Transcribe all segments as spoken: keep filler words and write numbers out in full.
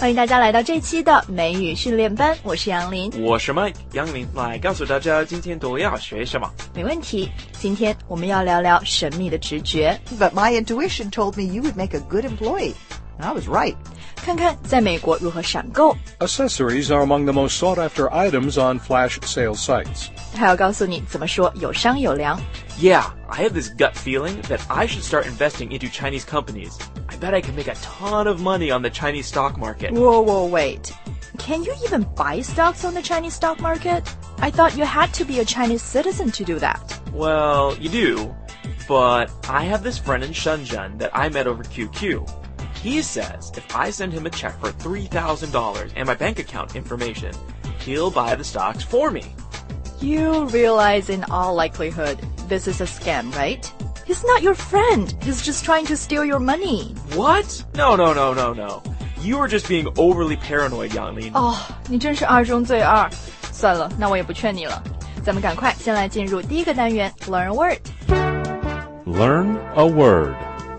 欢迎大家来到这期的美语训练班，我是杨林， 我是 Mike， 杨林来告诉大家今天都要学什么。 没问题，今天我们要聊聊神秘的直觉。 But my intuition told me you would make a good employee. And I was right. 看看在美国如何闪购。 Accessories are among the most sought-after items on flash sale sites. 还要告诉你怎么说有商有量。 Yeah, I have this gut feeling that I should start investing into Chinese companies. I bet I can make a ton of money on the Chinese stock market. Whoa, whoa, wait. Can you even buy stocks on the Chinese stock market? I thought you had to be a Chinese citizen to do that. Well, you do, but I have this friend in Shenzhen that I met over Q Q. He says if I send him a check for three thousand dollars and my bank account information, he'll buy the stocks for me. You realize in all likelihood this is a scam, right? He's not your friend. He's just trying to steal your money. What? No, no, no, no, no. You are just being overly paranoid, Yanglin. 哦，你真是二中最二。算了，那我也不劝你了。咱们赶快先来进入第一个单元 Learn a Word. Learn a word.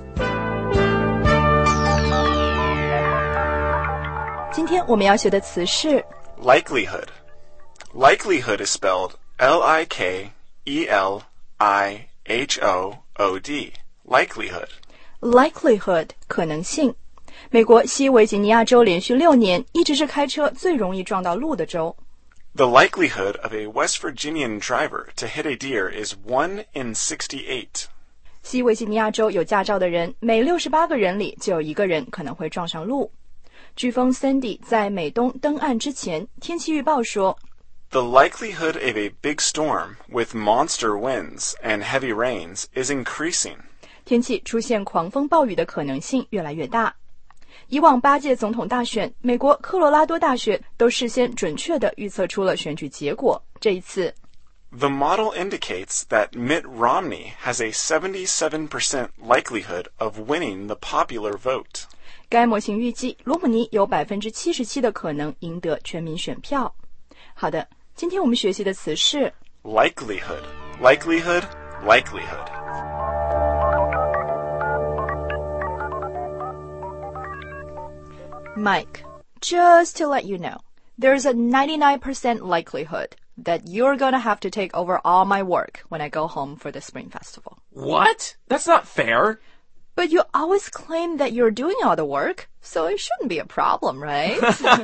今天我们要学的词是 Likelihood. Likelihood is spelled L I K E L I H O O D. Likelihood. likelihood 可能性。美国西维吉尼亚州连续六年一直是开车最容易撞到路的州。 The likelihood of a West Virginian driver to hit a deer is one in sixty-eight. 西维吉尼亚州有驾照的人，每六十八个人里就有一个人可能会撞上路。飓风 Sandy 在美东登岸之前，天气预报说 The likelihood of a big storm with monster winds and heavy rains is increasing. 天气出现狂风暴雨的可能性越来越大。以往八届总统大选，美国科罗拉多大学都事先准确地预测出了选举结果。这一次 The model indicates that Mitt Romney has a seventy-seven percent likelihood of winning the popular vote. 该模型预计罗姆尼有 百分之七十七 的可能赢得全民选票。好的，今天我们学习的词是 Likelihood. Likelihood. Likelihood. Mike, just to let you know, there's a ninety-nine percent likelihood that you're gonna have to take over all my work when I go home for the Spring Festival. What? That's not fair. But you always claim that you're doing all the work, so it shouldn't be a problem, right?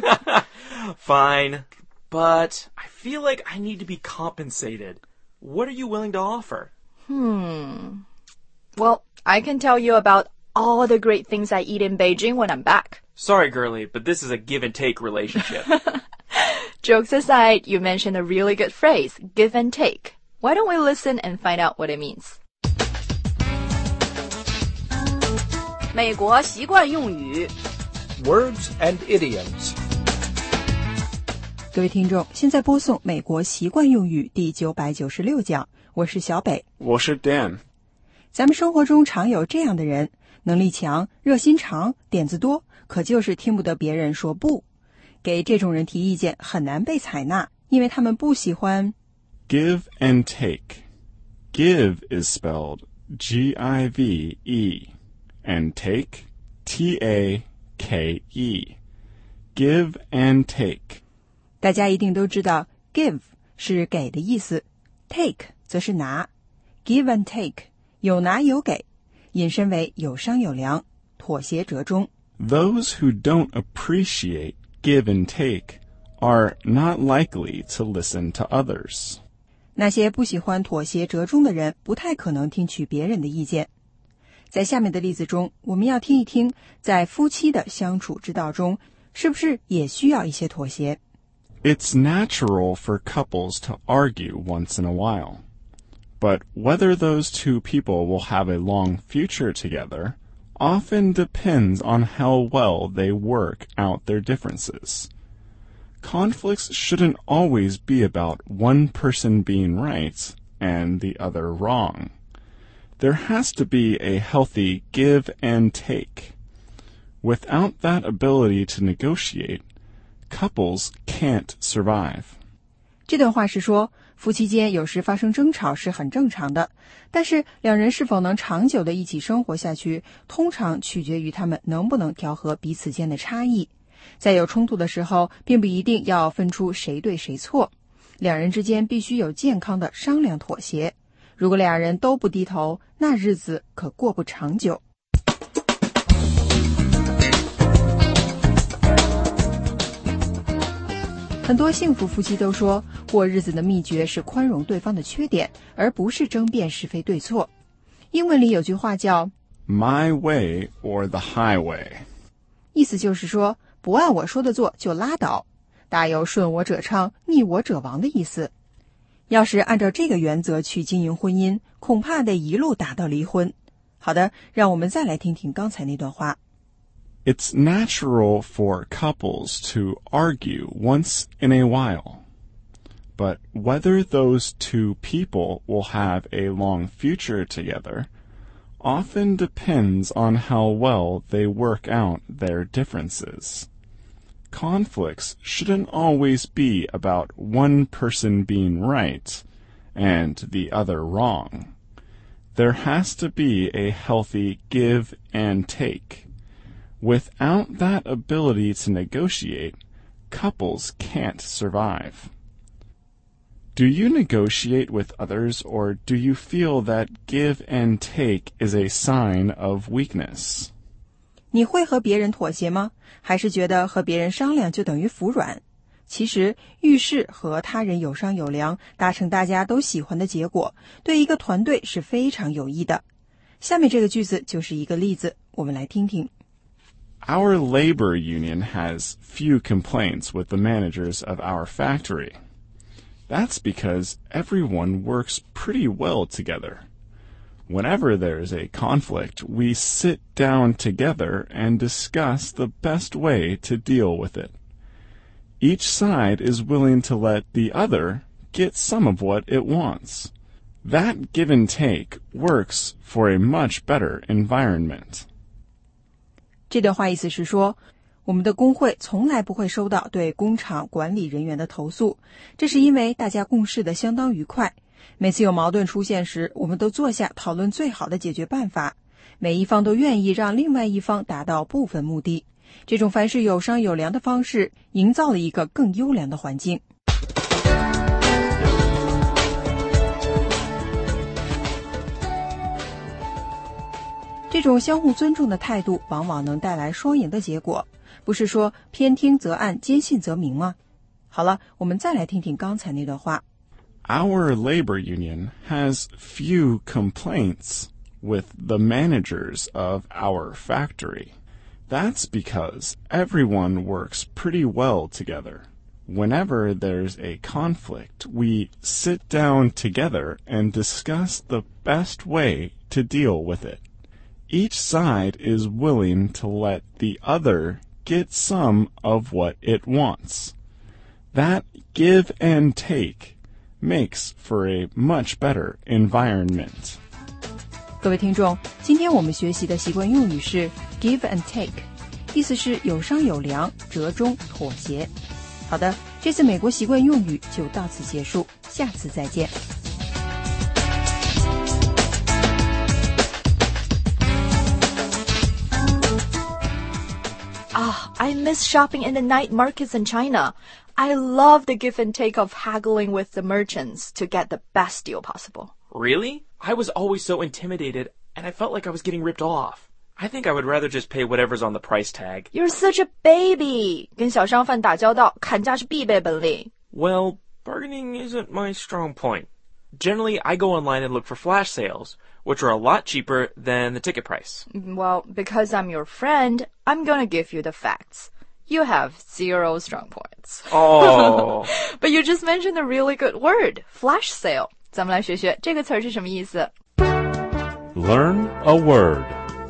Fine, but I feel like I need to be compensated. What are you willing to offer? Hmm. Well, I can tell you about all the great things I eat in Beijing when I'm back. Sorry, girlie, but this is a give and take relationship. Jokes aside, you mentioned a really good phrase, give and take. Why don't we listen and find out what it means? 美国习惯用语 Words and idioms. 各位听众，现在播送美国习惯用语第九百九十六讲，我是小北。 我是 Dan. 咱们生活中常有这样的人，能力强，热心肠，点子多，可就是听不得别人说不。给这种人提意见很难被采纳，因为他们不喜欢 Give and take. Give is spelled G I V E. And take, T A K E. Give and take. 大家一定都知道 give 是给的意思， take 则是拿。 Give and take 有拿有给，引申为有商有量，妥协折中。 Those who don't appreciate give and take are not likely to listen to others. 那些不喜欢妥协折中的人，不太可能听取别人的意见。在下面的例子中，我们要听一听，在夫妻的相处之道中，是不是也需要一些妥协？ It's natural for couples to argue once in a while. But whether those two people will have a long future together often depends on how well they work out their differences. Conflicts shouldn't always be about one person being right and the other wrong. There has to be a healthy give and take. Without that ability to negotiate, couples can't survive. 这段话是说，夫妻间有时发生争吵是很正常的，但是两人是否能长久的一起生活下去，通常取决于他们能不能调和彼此间的差异。 在有冲突的时候，并不一定要分出谁对谁错，两人之间必须有健康的商量妥协。如果两人都不低头，那日子可过不长久。很多幸福夫妻都说，过日子的秘诀是宽容对方的缺点，而不是争辩是非对错。英文里有句话叫 My way or the highway， 意思就是说，不按我说的做就拉倒，大有顺我者昌，逆我者亡的意思。要是按照这个原则去经营婚姻，恐怕得一路打到离婚。好的，让我们再来听听刚才那段话。 It's natural for couples to argue once in a while, but whether those two people will have a long future together often depends on how well they work out their differences. Conflicts shouldn't always be about one person being right and the other wrong. There has to be a healthy give and take.Without that ability to negotiate, couples can't survive. Do you negotiate with others, or do you feel that give and take is a sign of weakness? 你会和别人妥协吗？还是觉得和别人商量就等于服软？其实，遇事和他人有商有量，达成大家都喜欢的结果，对一个团队是非常有益的。下面这个句子就是一个例子，我们来听听。 Our labor union has few complaints with the managers of our factory. That's because everyone works pretty well together. Whenever there's a conflict, we sit down together and discuss the best way to deal with it. Each side is willing to let the other get some of what it wants. That give and take works for a much better environment. 这段话意思是说，我们的工会从来不会收到对工厂管理人员的投诉，这是因为大家共事的相当愉快。每次有矛盾出现时，我们都坐下讨论最好的解决办法，每一方都愿意让另外一方达到部分目的。这种凡事有商有量的方式，营造了一个更优良的环境。这种相互尊重的态度往往能带来双赢的结果，不是说偏听则暗，坚信则明吗？好了，我们再来听听刚才那段话。 Our labor union has few complaints with the managers of our factory. That's because everyone works pretty well together. Whenever there's a conflict, we sit down together and discuss the best way to deal with it.Each side is willing to let the other get some of what it wants. That give and take makes for a much better environment. 各位听众，今天我们学习的习惯用语是 give and take， 意思是有商有量，折中妥协。好的，这次美国习惯用语就到此结束，下次再见。 Ah, I miss shopping in the night markets in China. I love the give and take of haggling with the merchants to get the best deal possible. Really? I was always so intimidated, and I felt like I was getting ripped off. I think I would rather just pay whatever's on the price tag. You're such a baby. 跟小商贩打交道，砍价是必备本领。 Well, bargaining isn't my strong point. Generally, I go online and look for flash sales, which are a lot cheaper than the ticket price. Well, because I'm your friend, I'm gonna give you the facts. You have zero strong points. Oh. But you just mentioned a really good word, flash sale. 咱们来学学这个词儿是什么意思。 Learn a word.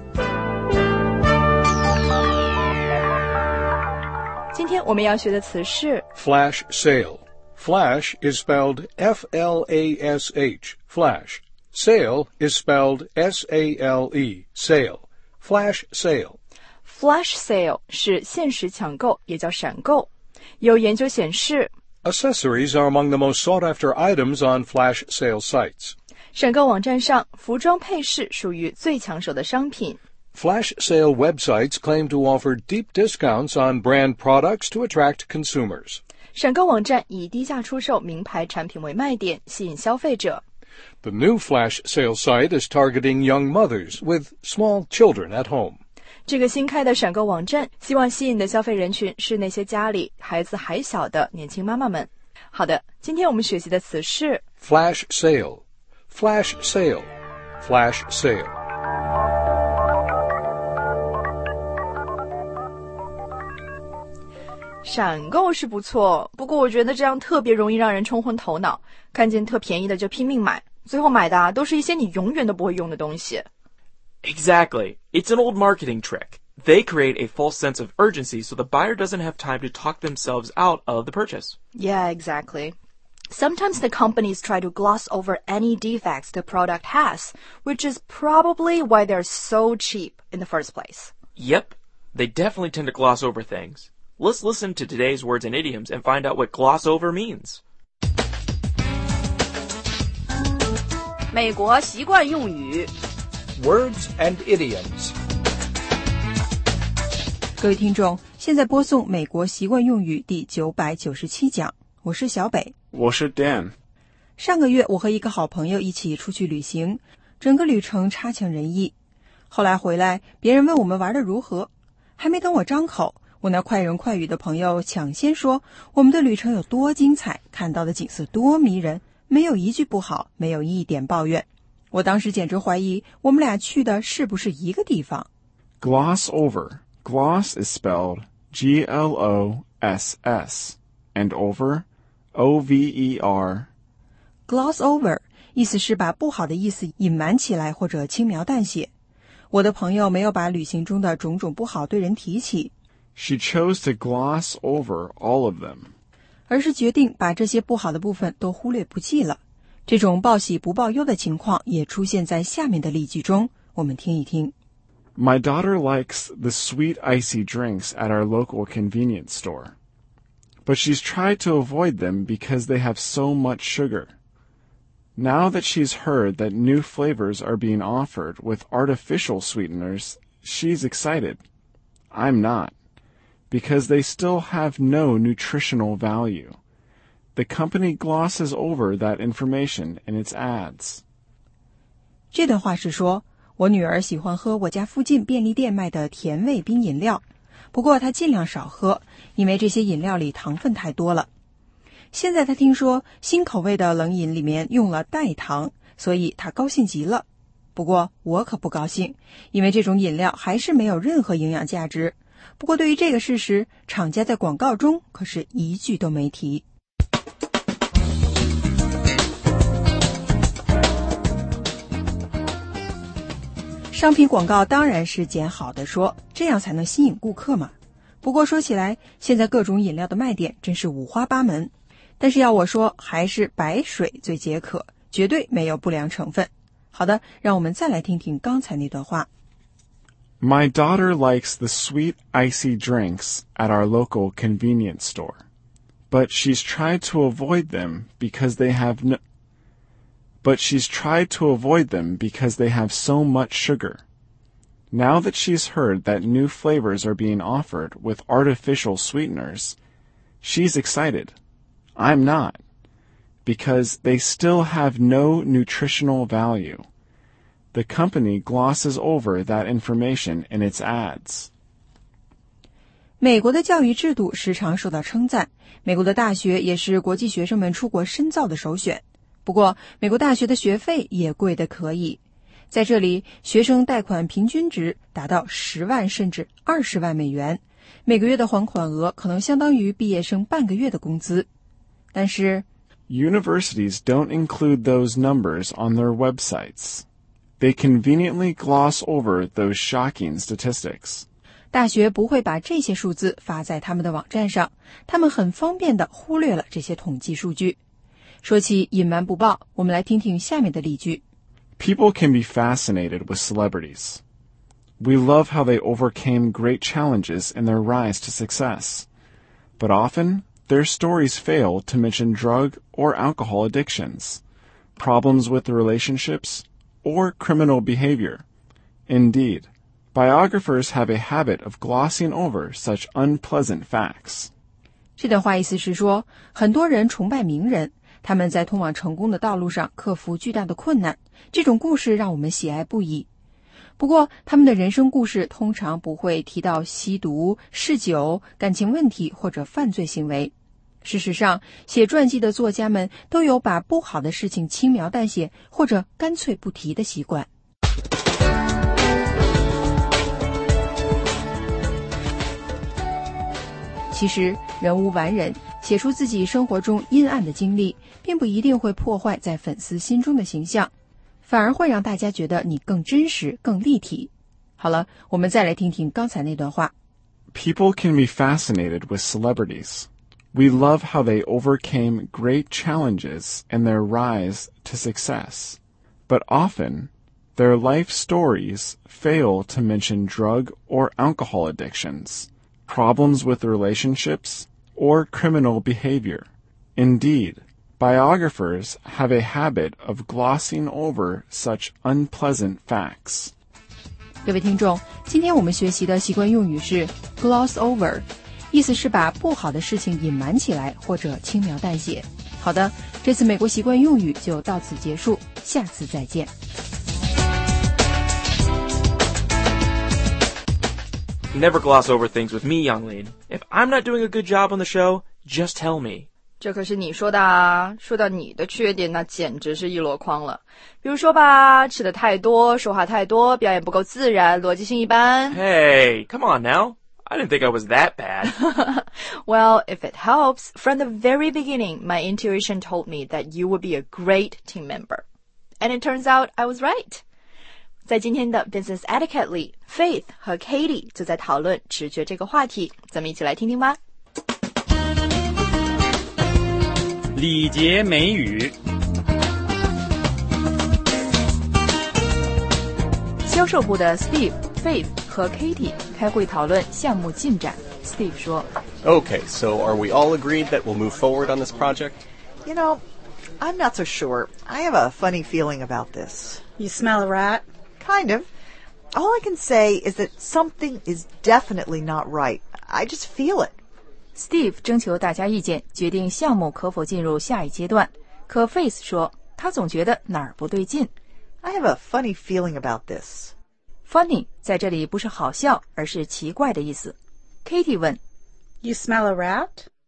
今天我们要学的词是 Flash sale. Flash is spelled F L A S H, flash. Sale is spelled S A L E, sale. Flash sale. Flash sale 是限时抢购，也叫闪购。有研究显示 Accessories are among the most sought-after items on flash sale sites. 闪购网站上，服装配饰属于最抢手的商品。 Flash sale websites claim to offer deep discounts on brand products to attract consumers. 闪购网站以低价出售名牌产品为卖点，吸引消费者。 The new flash sale site is targeting young mothers with small children at home. 这个新开的闪购网站希望吸引的消费人群是那些家里孩子还小的年轻妈妈们。好的，今天我们学习的词是 Flash sale, flash sale, flash sale. 闪购是不错，不过我觉得这样特别容易让人冲昏头脑，看见特便宜的就拼命买，最后买的啊都是一些你永远都不会用的东西。 Exactly. It's an old marketing trick. They create a false sense of urgency so the buyer doesn't have time to talk themselves out of the purchase. Yeah, exactly. Sometimes the companies try to gloss over any defects the product has, which is probably why they're so cheap in the first place. Yep, they definitely tend to gloss over things. Let's listen to today's words and idioms and find out what gloss over means. 美国习惯用语 Words and idioms. 各位听众，现在播送美国习惯用语第九百九十七讲，我是小北。 我是 Dan。 上个月我和一个好朋友一起出去旅行，整个旅程差强人意。后来回来，别人问我们玩得如何，还没等我张口，我那快人快语的朋友抢先说我们的旅程有多精彩，看到的景色多迷人，没有一句不好，没有一点抱怨。我当时简直怀疑我们俩去的是不是一个地方。 Gloss over. Gloss is spelled G L O S S and over O V E R. Gloss over 意思是把不好的意思隐瞒起来或者轻描淡写。我的朋友没有把旅行中的种种不好对人提起， She chose to gloss over all of them. 而是决定把这些不好的部分都忽略不计了。这种报喜不报忧的情况也出现在下面的例句中，我们听一听。 My daughter likes the sweet icy drinks at our local convenience store, but she's tried to avoid them because they have so much sugar. Now that she's heard that new flavors are being offered with artificial sweeteners, she's excited. I'm not, because they still have no nutritional value. The company glosses over that information in its ads. 这段话是说，我女儿喜欢喝我家附近便利店卖的甜味冰饮料，不过她尽量少喝，因为这些饮料里糖分太多了。现在她听说新口味的冷饮里面用了代糖，所以她高兴极了。不过我可不高兴，因为这种饮料还是没有任何营养价值。不过对于这个事实，厂家在广告中可是一句都没提。商品广告当然是捡好的说，这样才能吸引顾客嘛。不过说起来，现在各种饮料的卖点真是五花八门，但是要我说，还是白水最解渴，绝对没有不良成分。好的，让我们再来听听刚才那段话。 My daughter likes the sweet icy drinks at our local convenience store, but she's tried to avoid them because they have no But she's tried to avoid them because they have so much sugar. Now that she's heard that new flavors are being offered with artificial sweeteners, she's excited. I'm not, because they still have no nutritional value. The company glosses over that information in its ads. 美国的教育制度时常受到称赞，美国的大学也是国际学生们出国深造的首选。不过，美国大学的学费也贵得可以。在这里，学生贷款平均值达到十万甚至二十万美元，每个月的还款额可能相当于毕业生半个月的工资。但是 Universities don't include those numbers on their websites. They conveniently gloss over those shocking statistics. 大学不会把这些数字发在他们的网站上，他们很方便地忽略了这些统计数据。说起隐瞒不报，我们来听听下面的例句。 People can be fascinated with celebrities. We love how they overcame great challenges in their rise to success. But often, their stories fail to mention drug or alcohol addictions, problems with relationships, or criminal behavior. Indeed, Biographers have a habit of glossing over such unpleasant facts. 这段话意思是说，很多人崇拜名人，他们在通往成功的道路上克服巨大的困难，这种故事让我们喜爱不已。不过，他们的人生故事通常不会提到吸毒、嗜酒、感情问题或者犯罪行为。事实上，写传记的作家们都有把不好的事情轻描淡写或者干脆不提的习惯。其实，人无完人，写出自己生活中阴暗的经历，并不一定会破坏在粉丝心中的形象，反而会让大家觉得你更真实、更立体。好了，我们再来听听刚才那段话。 People can be fascinated with celebrities. We love how they overcame great challenges in their rise to success. But often, their life stories fail to mention drug or alcohol addictions, problems with relationships, or criminal behavior. Indeed, biographers have a habit of glossing over such unpleasant facts. 各位听众，今天我们学习的习惯用语是 gloss over， 意思是把不好的事情隐瞒起来或者轻描淡写。好的，这次美国习惯用语就到此结束，下次再见。 Never gloss over things with me, Youngling. If I'm not doing a good job on the show, just tell me. 这可是你说的啊，说到你的缺点那简直是一箩筐了。比如说吧，吃的太多，说话太多，表演不够自然，逻辑性一般。 Hey, come on now. I didn't think I was that bad. Well, if it helps, from the very beginning, my intuition told me that you would be a great team member. And it turns out I was right. 在今天的 Business Etiquette 里 Faith 和 Katie 就在讨论直觉这个话题，咱们一起来听听吧。 礼节美语。 销售部的 Steve、Faith 和 Katie 开会讨论项目进展。Steve 说 Okay, so are we all agreed that we'll move forward on this project? You know, I'm not so sure. I have a funny feeling about this. You smell a rat? Kind of. All I can say is that something is definitely not right. I just feel it. Steve 征求大家意见，决定项目可否进入下一阶段。可 Faith 说，他总觉得哪儿不对劲。 I have a funny feeling about this. Funny 在这里不是好笑，而是奇怪的意思。Katie 问 You smell a rat?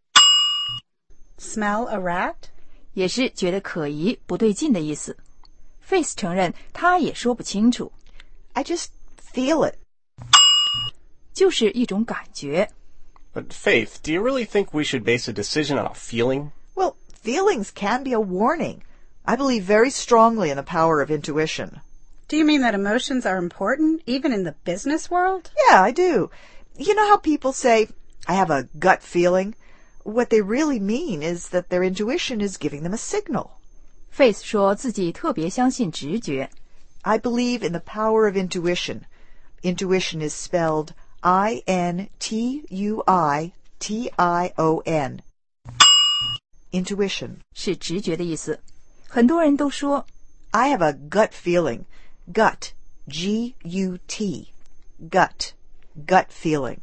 Smell a rat? 也是觉得可疑、不对劲的意思。Faith 承认他也说不清楚。 I just feel it. 就是一种感觉。 But Faith, do you really think we should base a decision on a feeling? Well, feelings can be a warning. I believe very strongly in the power of intuition. Do you mean that emotions are important, even in the business world? Yeah, I do. You know how people say, I have a gut feeling? What they really mean is that their intuition is giving them a signal. Faith 说自己特别相信直觉。 I believe in the power of intuition. Intuition is spelled I N T U I T I O N. Intuition 是直觉的意思。很多人都说 I have a gut feeling. Gut, G U T. Gut, gut feeling.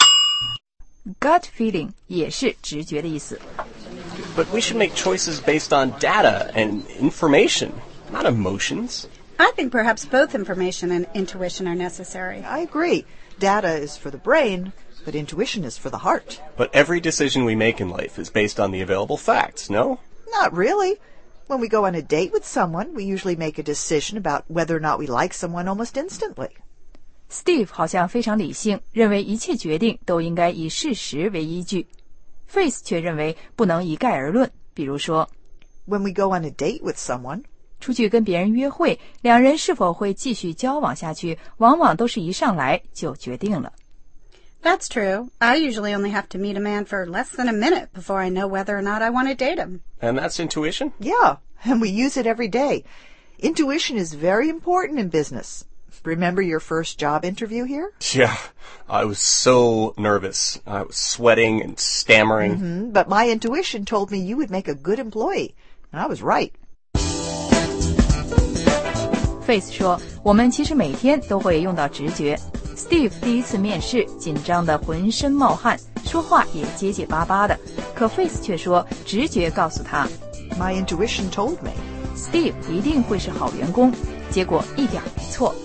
Gut feeling 也是直觉的意思。 But we should make choices based on data and information, not emotions. I think perhaps both information and intuition are necessary. I agree. Data is for the brain, but intuition is for the heart. But every decision we make in life is based on the available facts, no? Not really. When we go on a date with someone, we usually make a decision about whether or not we like someone almost instantly. Steve 好像非常理性，认为一切决定都应该以事实为依据。Faith 却认为不能一概而论。比如说 When we go on a date with someone, 出去跟别人约会，两人是否会继续交往下去，往往都是一上来就决定了。 That's true. I usually only have to meet a man for less than a minute before I know whether or not I want to date him. And that's intuition? Yeah, and we use it every day. Intuition is very important in business. Remember your first job interview here? Yeah, I was so nervous. I was sweating and stammering. Mm-hmm, but my intuition told me you would make a good employee. And I was right. Faith 说，我们其实每天都会用到直觉。 Steve 第一次面试，紧张得浑身冒汗，说话也结结巴巴的。可 Faith 却说，直觉告诉他 My intuition told me. Steve 一定会是好员工，结果一点没错。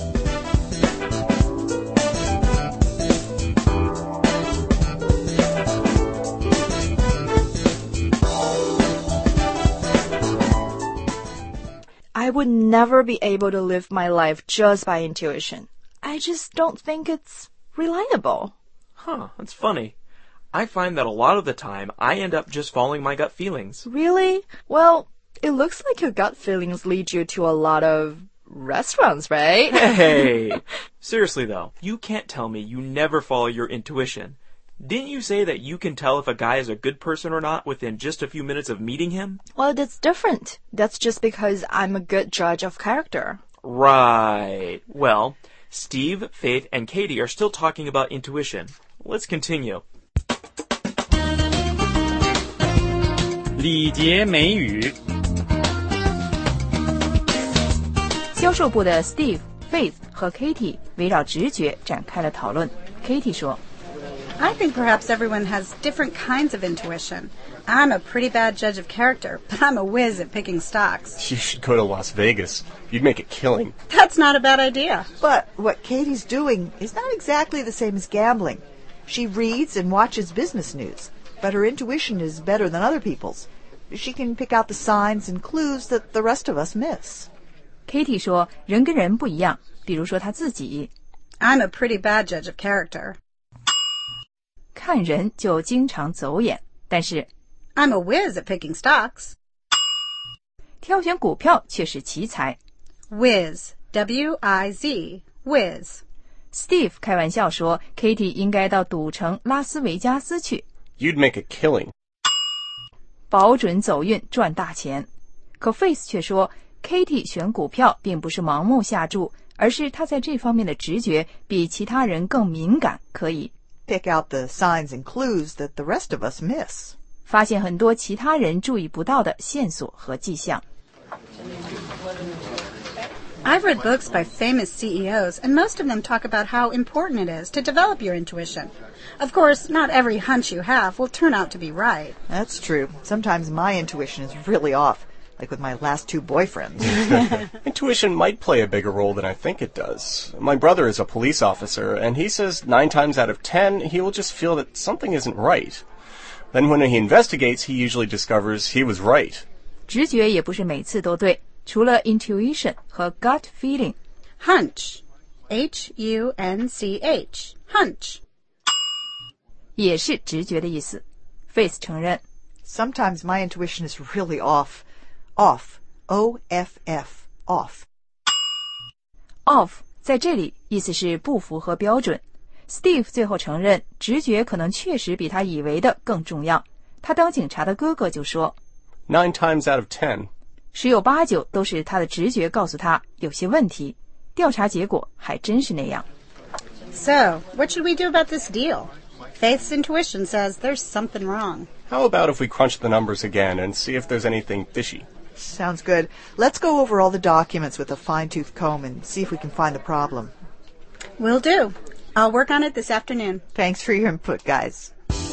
I would never be able to live my life just by intuition. I just don't think it's reliable. Huh, that's funny. I find that a lot of the time I end up just following my gut feelings. Really? Well, it looks like your gut feelings lead you to a lot of restaurants, right? Hey! Seriously though, you can't tell me you never follow your intuition. Didn't you say that you can tell if a guy is a good person or not within just a few minutes of meeting him? Well, that's different. That's just because I'm a good judge of character. Right. Well, Steve, Faith, and Katie are still talking about intuition. Let's continue. 礼节美语。 销售部的 Steve、Faith 和 Katie 围绕直觉展开了讨论。Katie 说 I think perhaps everyone has different kinds of intuition. I'm a pretty bad judge of character, but I'm a whiz at picking stocks. You should go to Las Vegas. You'd make a killing. That's not a bad idea. But what Katie's doing is not exactly the same as gambling. She reads and watches business news, but her intuition is better than other people's. She can pick out the signs and clues that the rest of us miss. Katie 说人跟人不一样，比如说她自己 I'm a pretty bad judge of character. 看人就经常走眼，但是 I'm a whiz at picking stocks. 挑选股票却是奇才。 Whiz, W I Z, whiz. Steve 开玩笑说 Katie 应该到赌城拉斯维加斯去。 You'd make a killing. 保准走运赚大钱。可 Faith 却说 Katie 选股票并不是盲目下注，而是她在这方面的直觉比其他人更敏感，可以 Pick out the signs and clues that the rest of us miss. 发现很多其他人注意不到的线索和迹象。 I've read books by famous C E Os, and most of them talk about how important it is to develop your intuition. Of course, not every hunch you have will turn out to be right. That's true. Sometimes my intuition is really off, like with my last two boyfriends. Intuition might play a bigger role than I think it does. My brother is a police officer, and he says nine times out of ten, he will just feel that something isn't right. Then when he investigates, he usually discovers he was right. 直觉也不是每次都对，除了 intuition 和 gut feeling. Hunch, H U N C H, hunch. 也是直觉的意思。Faith 承认 Sometimes my intuition is really off. Off. O F F. Off. off 在这里意思是不符合标准。Steve 最后承认直觉可能确实比他以为的更重要。他当警察的哥哥就说 Nine times out of ten. 十有八九都是他的直觉告诉他有些问题。调查结果还真是那样。 So, what should we do about this deal? Faith's intuition says there's something wrong. How about if we crunch the numbers again and see if there's anything fishy? Sounds good. Let's go over all the documents with a fine-tooth comb and see if we can find the problem. Will do. I'll work on it this afternoon. Thanks for your input, guys.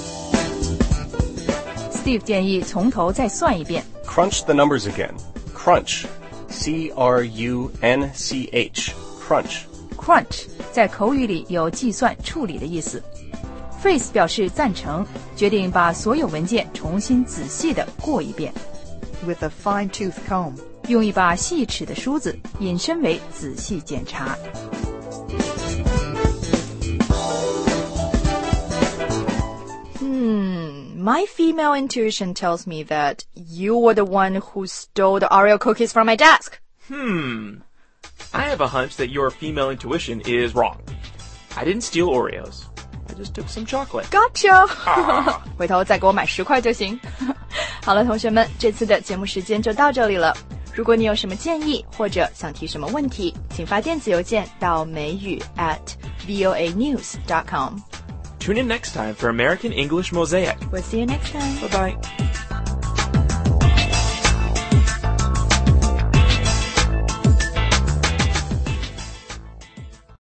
Steve 建议从头再算一遍。 Crunch the numbers again. Crunch. C R U N C H. Crunch. Crunch 在口语里有计算处理的意思。Faith 表示赞成，决定把所有文件重新仔细地过一遍。 With a fine-tooth comb. 用一把细齿的梳子，引申为仔细检查。 Hmm, my female intuition tells me that you were the one who stole the Oreo cookies from my desk. Hmm. I have a hunch that your female intuition is wrong. I didn't steal Oreos. I just took some chocolate. Gotcha! 回头再给我买十块就行。好了，同学们，这次的节目时间就到这里了。如果你有什么建议或者想提什么问题，请发电子邮件到美语 at voa news dot com. Tune in next time for American English Mosaic. We'll see you next time. Bye-bye.